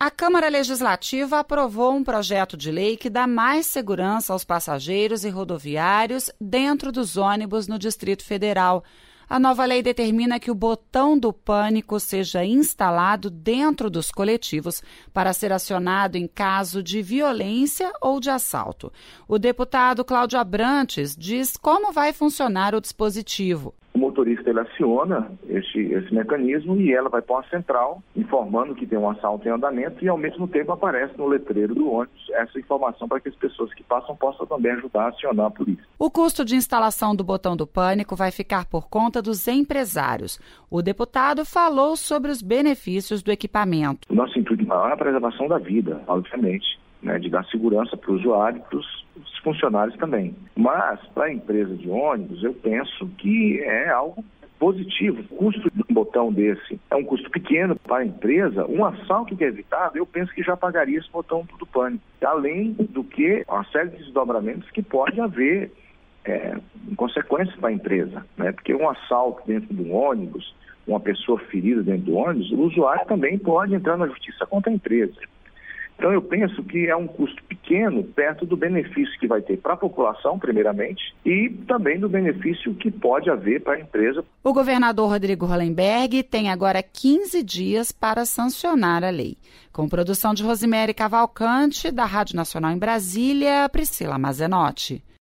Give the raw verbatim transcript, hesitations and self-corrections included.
A Câmara Legislativa aprovou um projeto de lei que dá mais segurança aos passageiros e rodoviários dentro dos ônibus no Distrito Federal. A nova lei determina que o botão do pânico seja instalado dentro dos coletivos para ser acionado em caso de violência ou de assalto. O deputado Cláudio Abrantes diz como vai funcionar o dispositivo. O motorista ele aciona esse, esse mecanismo e ela vai para uma central informando que tem um assalto em andamento e ao mesmo tempo aparece no letreiro do ônibus essa informação para que as pessoas que passam possam também ajudar a acionar a polícia. O custo de instalação do botão do pânico vai ficar por conta dos empresários. O deputado falou sobre os benefícios do equipamento. O nosso intuito maior é a preservação da vida, obviamente, né, de dar segurança para o usuário e para os funcionários também. Mas, para a empresa de ônibus, eu penso que é algo positivo. O custo de um botão desse é um custo pequeno para a empresa. Um assalto que é evitado, eu penso que já pagaria esse botão do pânico. Além do que uma série de desdobramentos que pode haver é, em consequência para a empresa, né? Porque um assalto dentro de um ônibus, uma pessoa ferida dentro do ônibus, o usuário também pode entrar na justiça contra a empresa. Então, eu penso que é um custo pequeno perto do benefício que vai ter para a população, primeiramente, e também do benefício que pode haver para a empresa. O governador Rodrigo Hollenberg tem agora quinze dias para sancionar a lei. Com produção de Rosemary Cavalcante, da Rádio Nacional em Brasília, Priscila Mazenotti.